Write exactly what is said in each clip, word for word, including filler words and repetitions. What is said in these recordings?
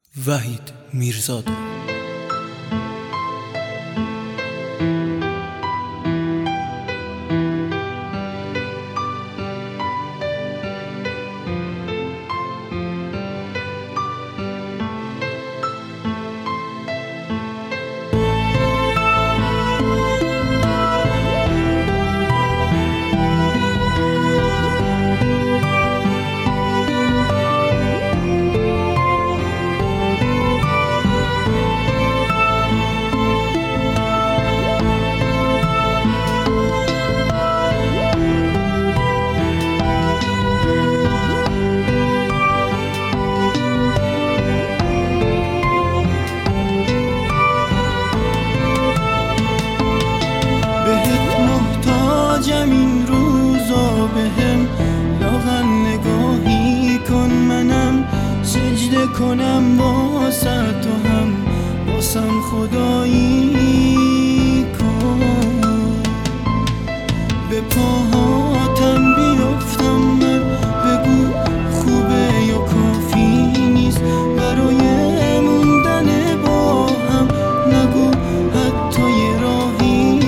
وحید میرزاده. این روزا بهم لاغر نگاهی کن، منم سجده کنم واسه تو، هم واسم خدایی کن. به پاهاتم بیفتم من، بگو خوبه یا کافی نیست برای موندن با هم، نگو حتی یه راهی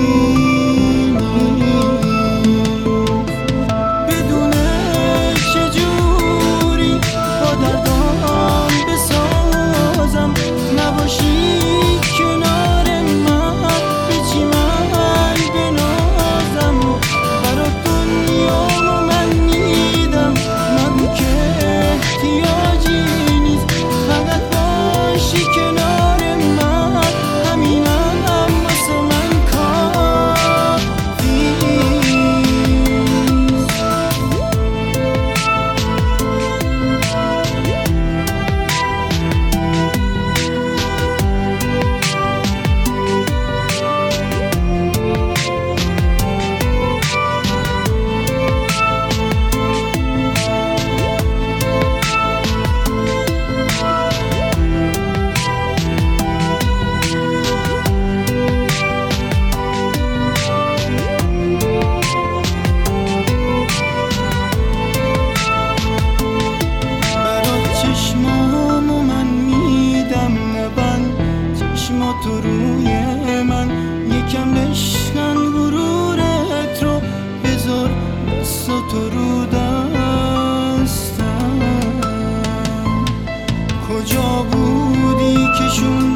تو روی من یکم بشکن غرورت رو، بذار دست تو رو دستم. کجا بودی که شون